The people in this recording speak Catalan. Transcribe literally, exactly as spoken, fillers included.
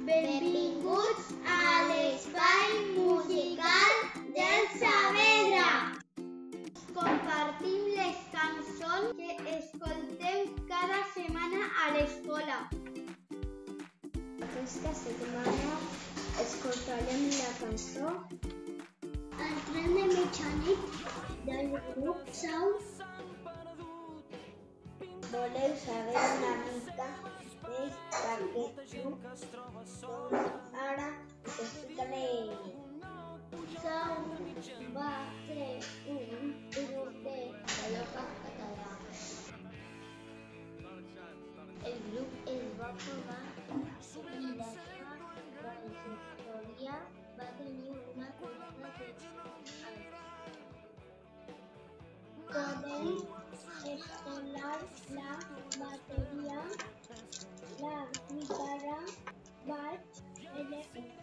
Benvinguts a l'espai musical del Saavedra. Compartim les cançons que escoltem cada setmana a l'escola. Aquesta setmana escoltarem la cançó El tren de mitjanit del grup Sound. Voleu saber una mica més d'aquest grup? Doncs ara us explicaré. Sound va ser un grup de rock català. El grup es va formar i la seva trajectòria va tenir una curta de anys. Poden estel·lar la bateria, la guitarra, baix, elèctric.